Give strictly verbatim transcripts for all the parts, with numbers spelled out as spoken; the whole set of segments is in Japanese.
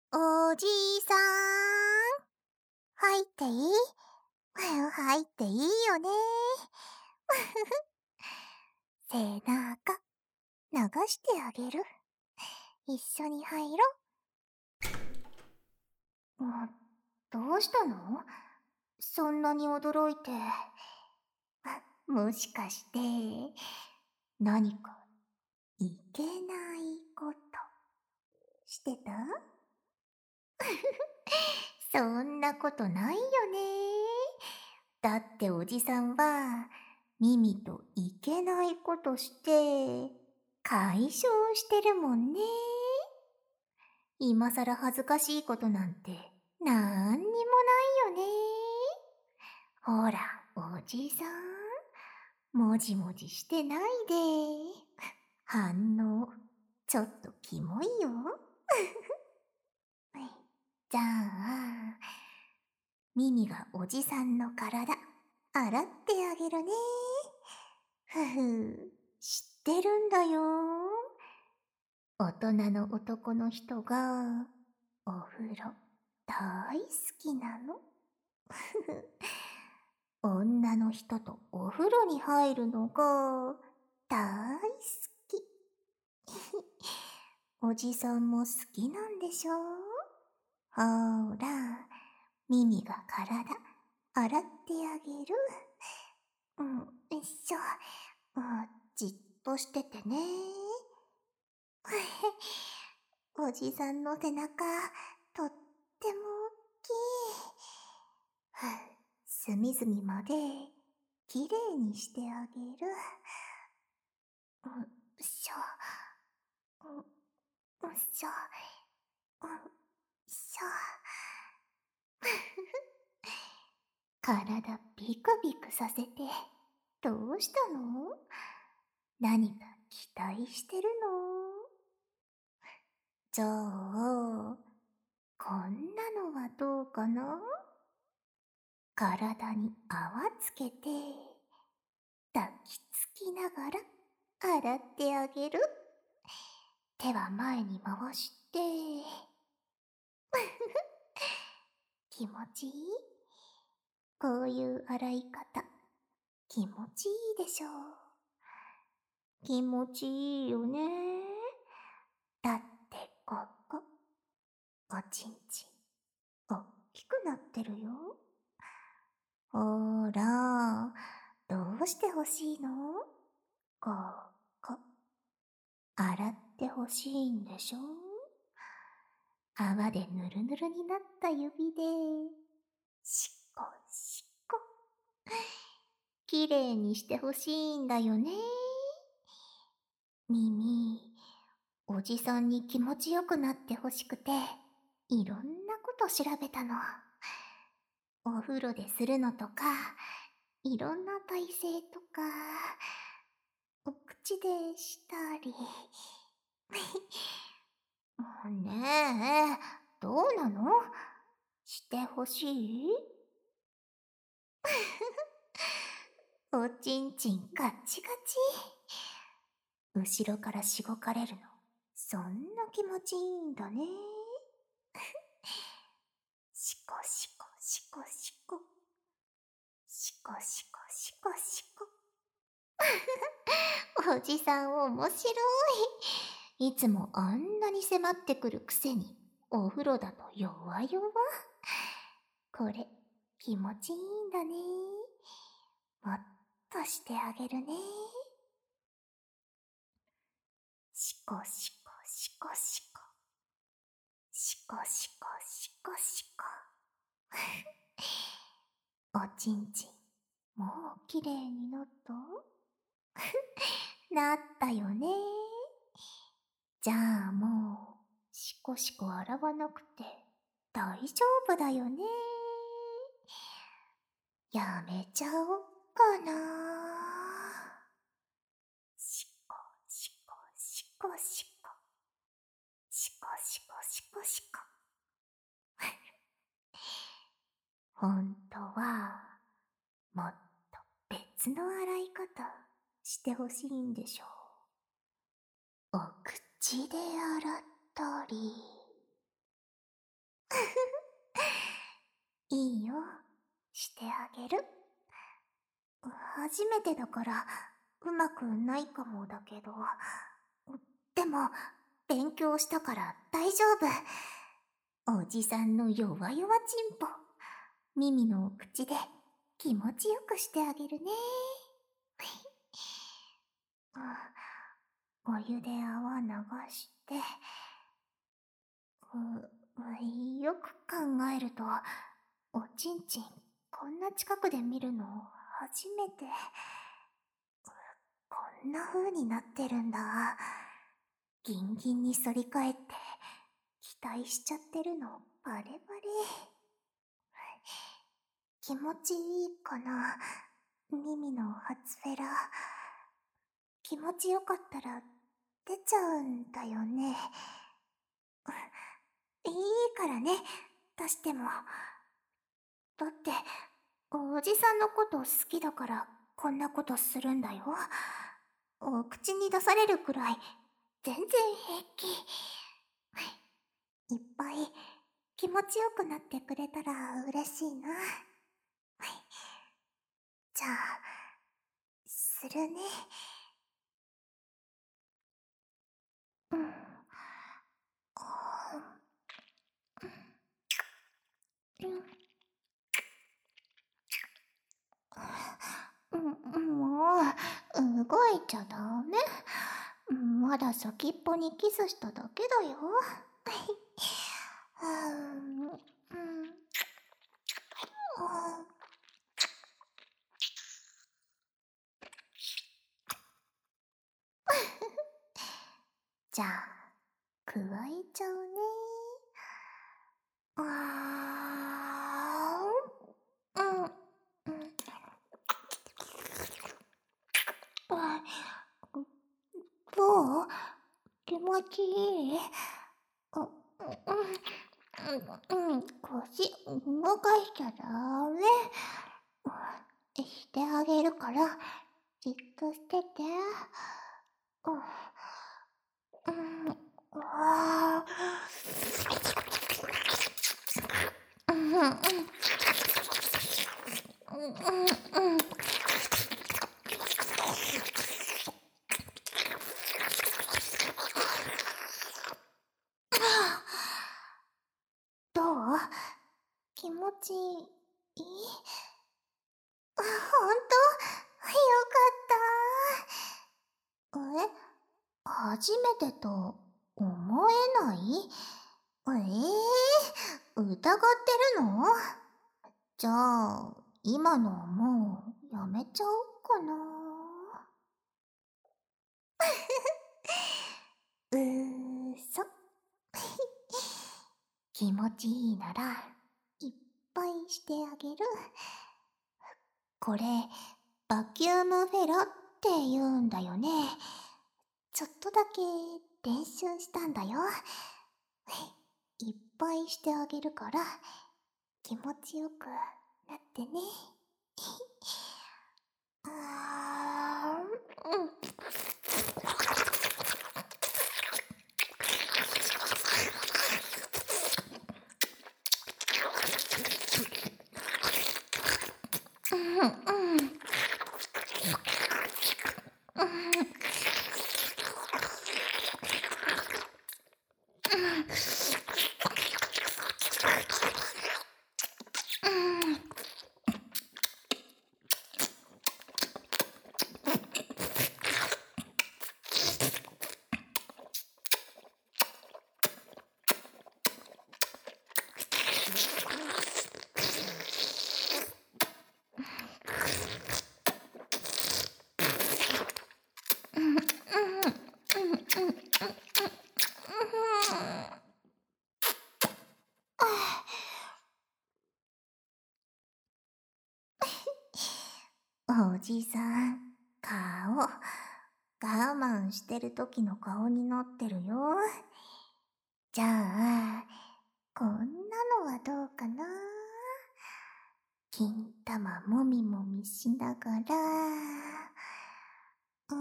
おじさん、入っていい？入っていいよね。背中、流してあげる。一緒に入ろう。どうしたの？そんなに驚いて。もしかして、何かいけないことしてた？そんなことないよね。だっておじさんは、ミミといけないことして、解消してるもんね。今さら恥ずかしいことなんて、なんにもないよね。ほら、おじさん、もじもじしてないで。反応、ちょっとキモいよ。じゃあ、ミミがおじさんの体、洗ってあげるね。ふふ、知ってるんだよ。大人の男の人が、お風呂、大好きなの。ふふ、女の人とお風呂に入るのが、大好き。おじさんも好きなんでしょ？ほら、ミミが体、洗ってあげる。うん、よいしょ。うん、じっとしててね。おじさんの背中、とっても大きい。隅々まで、きれいにしてあげる。うん、しょ。うん、よいしょ。うん、しょ。体ビクビクさせて、どうしたの？何か期待してるの？じゃあ、こんなのはどうかな？体に泡つけて、抱きつきながら洗ってあげる。手は前に回して、気持ちいい？こういう洗い方、気持ちいいでしょう。気持ちいいよね。だってここ、おちんちん、おっきくなってるよ。ほら、どうしてほしいの？ここ、洗ってほしいんでしょ？泡でぬるぬるになった指で、しこしこ。きれいにしてほしいんだよね。ミミ、おじさんに気持ちよくなってほしくて、いろんなこと調べたの。お風呂でするのとか、いろんな体勢とか、お口でしたり。ねえ、どうなの？してほしい？おちんちんガッチガチ。後ろからしごかれるの、そんな気持ちいいんだね。しこしこしこしこ。しこしこしこしこ。おじさん面白い。いつもあんなに迫ってくるくせに、お風呂だと弱々。これ、気持ちいいんだね。もっとしてあげるね。しこしこしこしこ。しこしこしこしこ。おちんちん、もうきれいになった？なったよね。じゃあもう、しこしこ洗わなくて大丈夫だよね。やめちゃおっかな。しこしこしこしこ。しこしこしこしこ。ほんとは、もっと別の洗い方してほしいんでしょう。お口で洗ったり。 いいよ、してあげる。初めてだからうまくないかもだけど、でも勉強したから大丈夫。おじさんの弱々ちんぽ、ミミのお口で気持ちよくしてあげるね。お湯で泡流して、うよく考えるとおちんちんこんな近くで見るの初めて。こんな風になってるんだ。ギンギンに反り返って期待しちゃってるのバレバレ。気持ちいいかな、ミミの初フェラ。気持ちよかったら出ちゃうんだよね。いいからね、出しても。だっておじさんのこと好きだからこんなことするんだよ。お口に出されるくらい全然平気。いっぱい気持ちよくなってくれたら嬉しいな。じゃあするね。うん。うん、もう動いちゃダメ。まだ先っぽにキスしただけだよ。うんうんじゃあくわえちゃうね。あーうんうんあどう？気持ちいい？ううんうんうん腰動かしちゃダメ。してあげるからじっとしてて。うんうんあーうんうんうんうんどう？気持ちいい？あ、ほんと？よかった。え？初めてと思えない？ええー、疑ってるの？じゃあ今のはもうやめちゃおうかな。うーそ。気持ちいいならいっぱいしてあげる。これバキュームフェロって言うんだよね。ちょっとだけ練習したんだよ。いっぱいしてあげるから気持ちよくなってね。あーうんうんうんおじさん、顔、我慢してる時の顔になってるよ。じゃあ、こんなのはどうかな。金玉もみもみしながら、う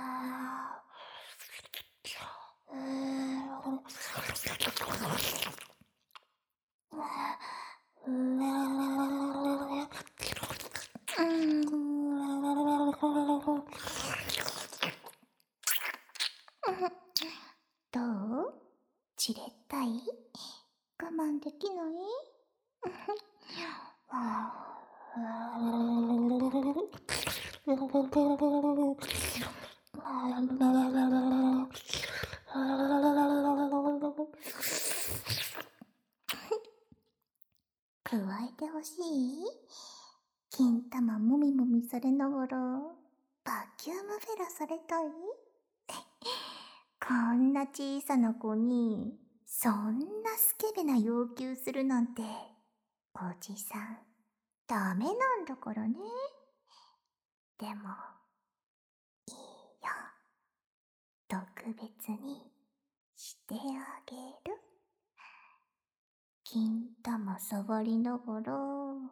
ーん、うーん、 たい？我慢できない？加えてほしい？金玉もみもみされながらバキュームフェラされたい？こんな小さな子にそんなスケベな要求するなんて、おじさんダメなんだからね。でもいいよ、特別にしてあげる。金玉触りながら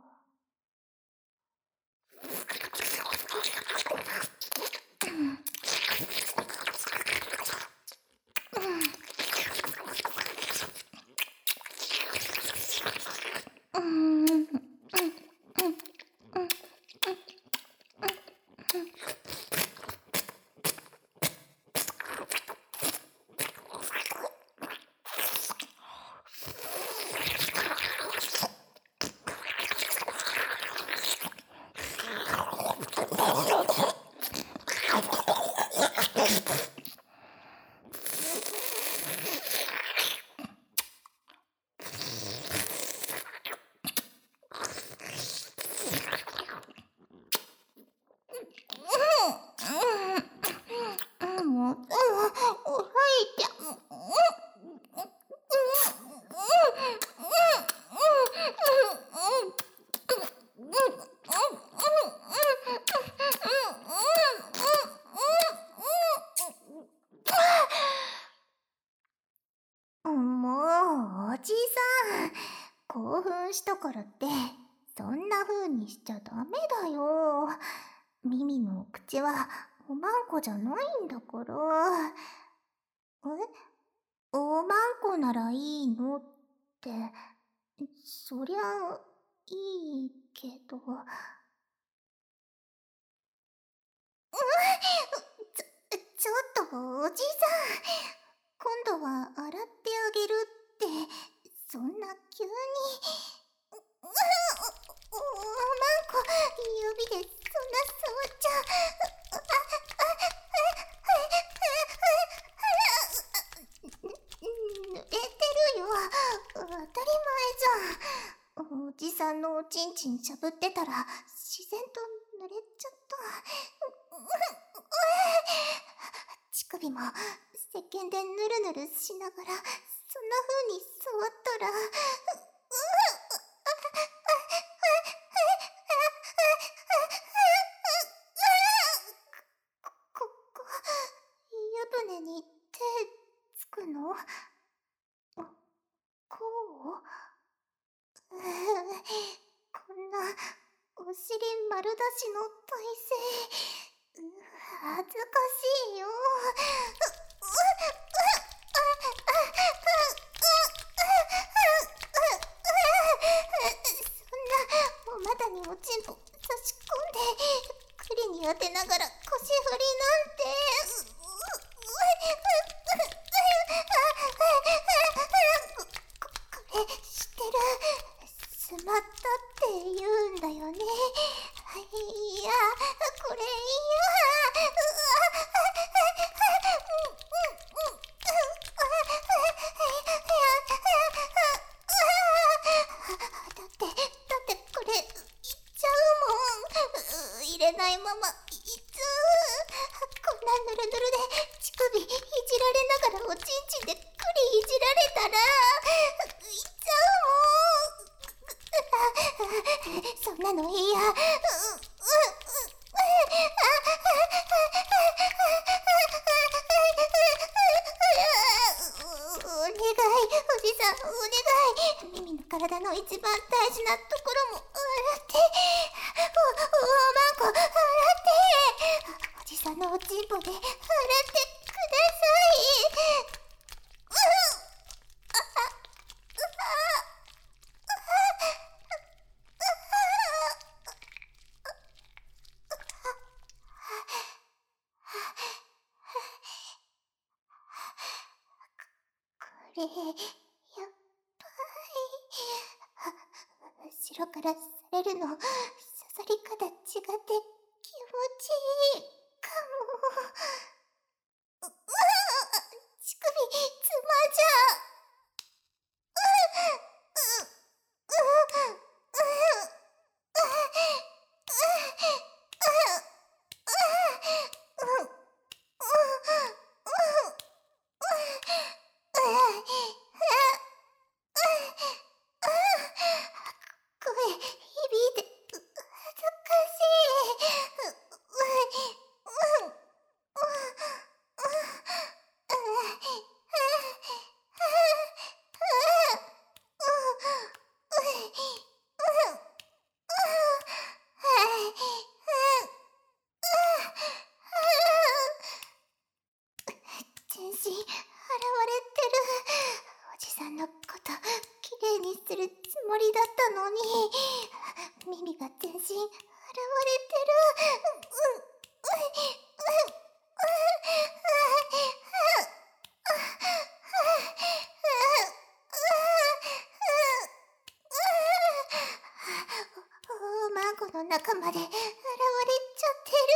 もう、おいて。もう、おじさん。興奮したからって、そんな風にしちゃダメだよ。ミミのお口はおまんこじゃないんだから。え？おまんこならいいのって、そりゃ、いいけど。うん、ちょ、ちょっとおじさん。今度は洗ってあげるって、そんな急に。う、う、お、おまんこ、指でそんな触っちゃ。濡れてるよ。当たり前じゃん。おじさんのおちんちんしゃぶってたら自然と濡れちゃった。乳首も石鹸でぬるぬるしながらそんな風に触ったら、ここ、湯船に手つくの？こう？こんなお尻丸出しの体勢、恥ずかしいよ。そんなお股におちんぽ差し込んで栗に当てながら腰振りなんて。これ知ってる？スマッタって言うんだよね。いや、これいや。だって、だってこれ、いっちゃうもん。入れないまま、いっちゃう。こんなぬるぬるで、乳首いじられながらおちんちんで栗いじられたら、いっちゃうもん。そんなのいいや。お願い、おじさん、お願い。ミミの体の一番大事なところも洗って。お、おまんこ、洗って。おじさんのおちんぽで洗ってください。これ、 後ろからされるの、刺さり方違って気持ちいいかも。う、うわ乳首、つまじゃ。声響いて恥ずかしい。全身洗われてる。おじさんのこときれいにするつもりだったのに、耳が全身洗われてる。おまんこの中まで洗われちゃってる。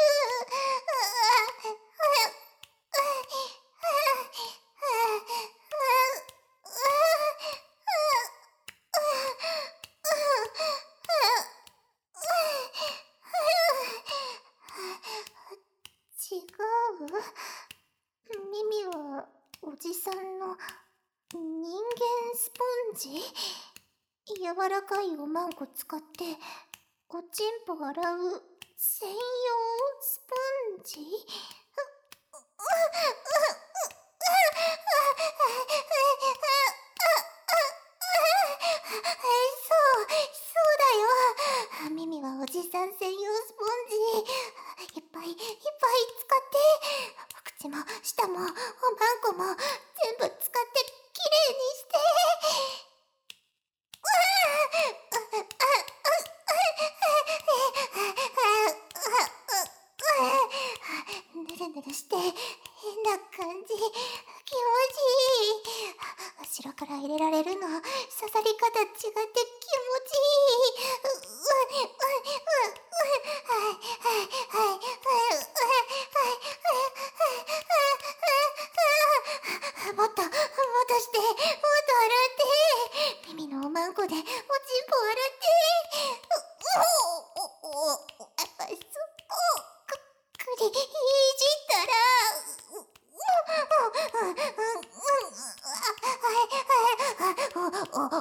違う？耳はおじさんの人間スポンジ？柔らかいおまんこ使っておちんぽ洗う専用スポンジ？そう、そうだよ。耳はおじさん専用スポンジ。いっぱいいっぱい使って、口も舌もおまんこも全部使ってきれいにして。ぬるぬるして変な感じ、気持ちいい。後ろから入れられるの、刺さり方違って気持ちいい。もっと、もっとして、もっと洗って。耳のおまんこでおちんぽ洗って。そこ、く、くり、いじったら。お、お、お、お、お、お、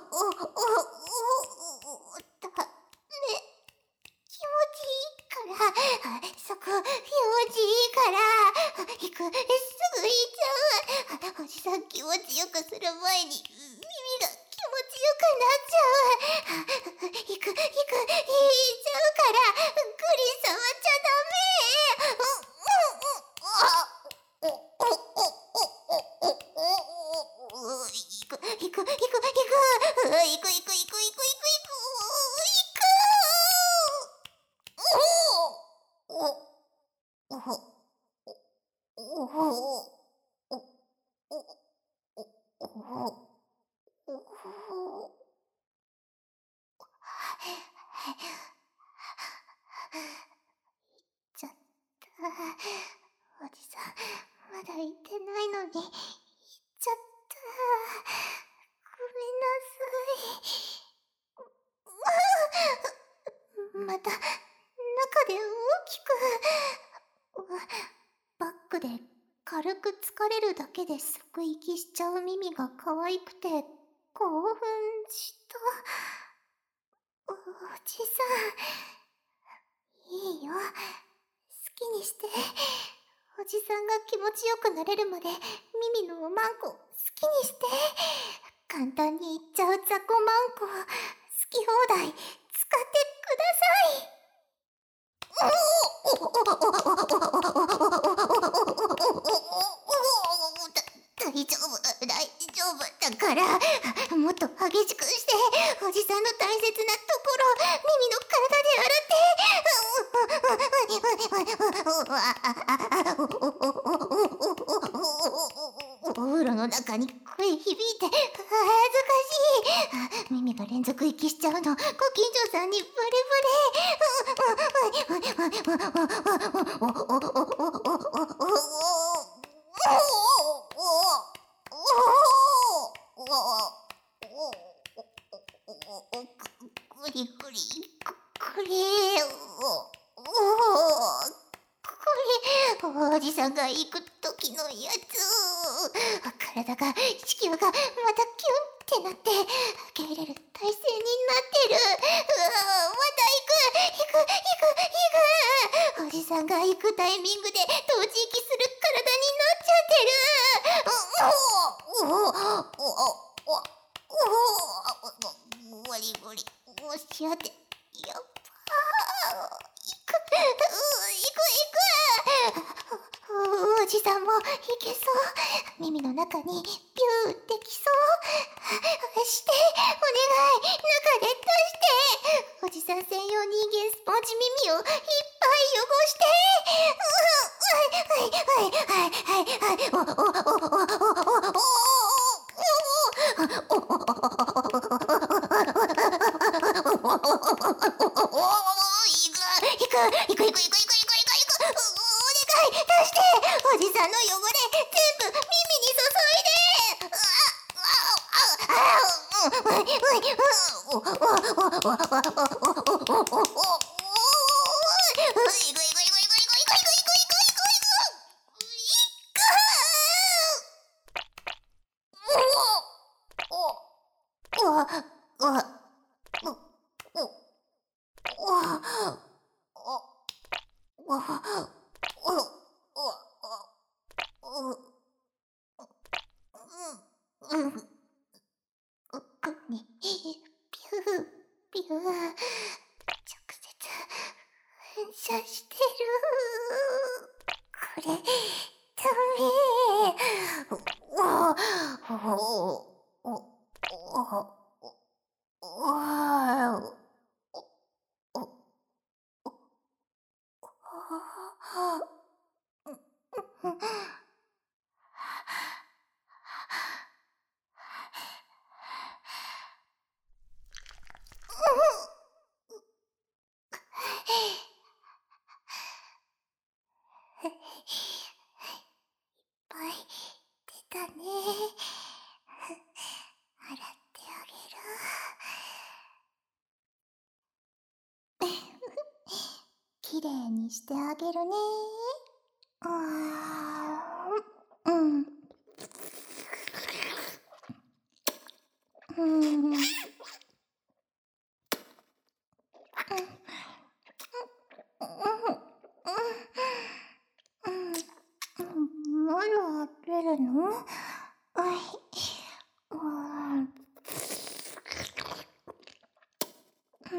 だね。気持ちいいから、そこ、気持ちいいから、行く、すぐ行っちゃう。おじさん気持ちよくする前に、耳が気持ちよくなっちゃう。行く、行く、行っちゃうから、グリ触っちゃダメ。行く、行く、行く、行く、行く、行く、行く、行く、行く、行く、行く。ちゃった。おじさん、まだ行ってないのに、行っちゃった。ごめんなさい。また、中で大きく。バックで軽く疲れるだけで即息しちゃう耳が可愛くて興奮した。おじさん、いいよ。好きにして。おじさんが気持ちよくなれるまで耳のおまんこ好きにして。簡単にいっちゃう雑魚まんこ好き放題使ってください。大丈夫、大丈夫だから、もっと激しくして、おじさんの大切なところ、耳の体で洗って。お風呂の中に声響いて、恥ずかしい。 ミミが連続息しちゃうの、ご近所さんにバレバレ。グリグリ、これ、これ、おじさんが行く時のやつ。体が、子宮がまたキュンってなって、受け入れる体勢になってる。うわまた行く行く行く行く。おじさんが行くタイミングで同時息する体になっちゃってる。ゴリゴリ押し当て、やっばー。行く行く行く。おじさんもいけそう。耳の中にビューってきそう。して、お願い、中で出して。おじさん専用人間スポンジ耳をいっぱい汚して。はいはいはいはいはい。おおおおおおおおお。行く行く行く行く行く行く行く行く。お願い出して。おじさんの汚れ全部耳に注いで。奥にピューピュー直接噴射してる。これダメ。おおおおいっぱい出たね。洗ってあげる。きれいにしてあげるね。うん。うん。まだ出るの？はい。うん。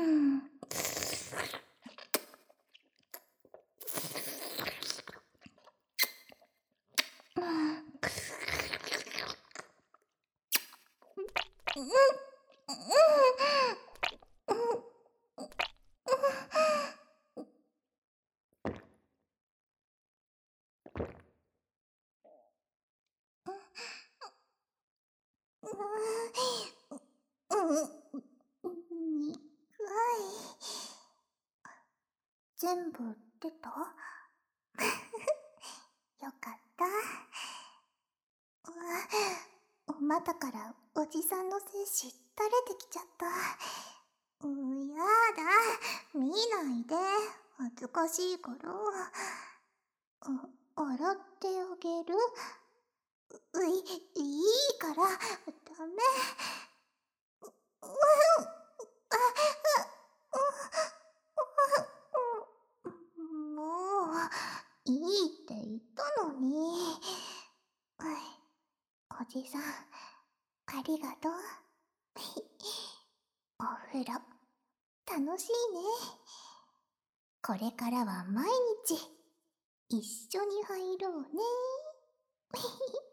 全部出た？よかった。お股からおじさんの精子垂れてきちゃった。うやだ、見ないで、恥ずかしいから。あ、洗ってあげる？うい、いいから、ダメ。もう、いいって言ったのに。おじさん、ありがとう。お風呂、楽しいね。これからは毎日、一緒に入ろうね。